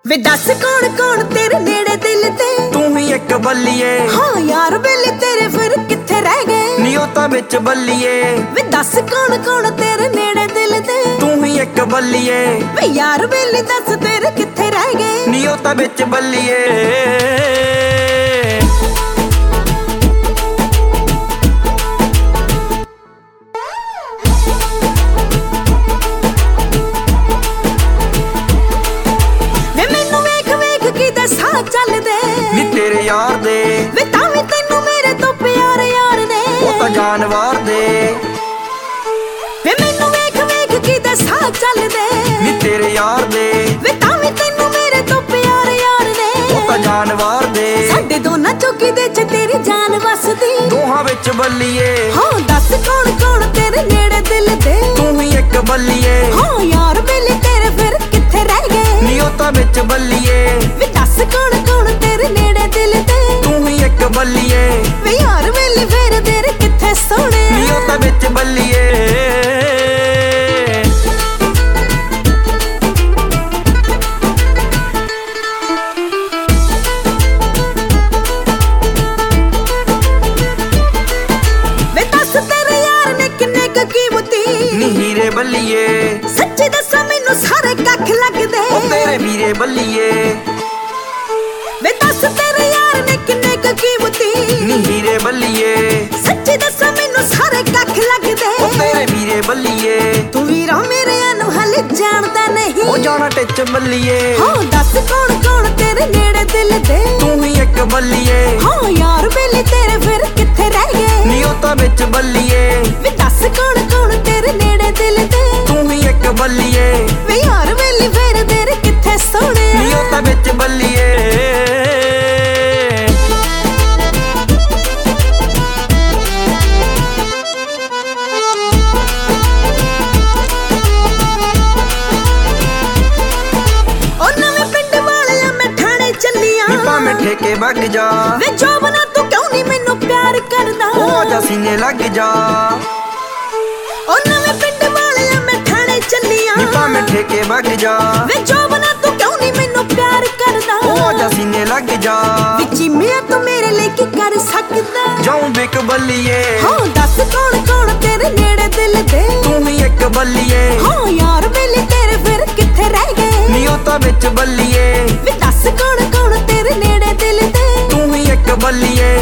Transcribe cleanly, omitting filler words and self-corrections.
वे दस कौन कौन तेरे नेड़े दिल ते तू ही एक बल्लिए। हाँ यार बेली तेरे फिर किथे रह गए नियोता बिच बल्लिए। वे दस कौन कौन तेरे नेड़े दिल ते तू ही एक बल्लिए। वे यार बेली दस तेरे किथे रह गए नियोता बिच बल्लिए। नी तेरे यार दे वे तावी तैनू मेरे तो प्यार यार दे ओ तां जानवर दे। वे मैनू वेख वेख की दसा चल दे नी तेरे यार दे वे तावी तैनू मेरे तो प्यार यार दे ओ तां जानवर दे। साडे दोनां चौकी दे च तेरी जान वसदी दोहां विच बल्लिए। हाँ दस कौन कौन तेरे नेड़े दिल दे तू ही एक बल्लिए। हाँ यार बेली तेरे फिर किथे रह गए नियोता बिच बल्लिए। वे दस कौन कौन तेरे नेड़े दिल दे तू ही एक बल्लिए। वे यार बेली फिर तेरे किथे सोने नियोता बिच बल्लिए। नी हीरे बल्लिए सच्ची दसा मैनू सारे कख लगदे ओ तेरे वीरे बल्लिए। वे दस तेरे यार ने किन्ने क कीमती नी हीरे बल्लिए सच्ची दसा मैनू सारे कख लगदे ओ तेरे वीरे बल्लिए। तू वीरा मेरे अनु हले जानदा नहीं ओ जाना टिच बल्लिए। हाँ दस कौन कौन तेरे नेड़े दिल दे तू ही एक बल्लिए। हाँ यार बेली तेरे फिर किथे रह गए नियोता बिच बल्लिए। वे दस कौन कौन तेरे नेड़े दिल दे तू ही एक बल्लिए। वे यार बेली फिर तेरे किथे सोने नियोता बिच बल्लिए। ठेके वग जा वे जोबना तू क्यों नहीं मैनू प्यार करदा ओ आजा सीने लग जा। ओ नवे पिंड वालिया मैं ठाणे चलिया नी भावें ठेके वग जा वे जोबना तू क्यों नहीं मैनू प्यार करदा ओ आजा सीने लग जा। विची मैं तू मेरे लिए की कर सकदा जाऊं बिक बल्लिए। हाँ दस कौन कौन तेरे नेड़े दिल दे तू ही एक बल्लिए। हाँ यार बेली तेरे फिर किथे रह गए नियोता बिच बल्लिए। वे दस कौन कौन तेरे नेड़े दिल दे तू ही एक बल्लिए।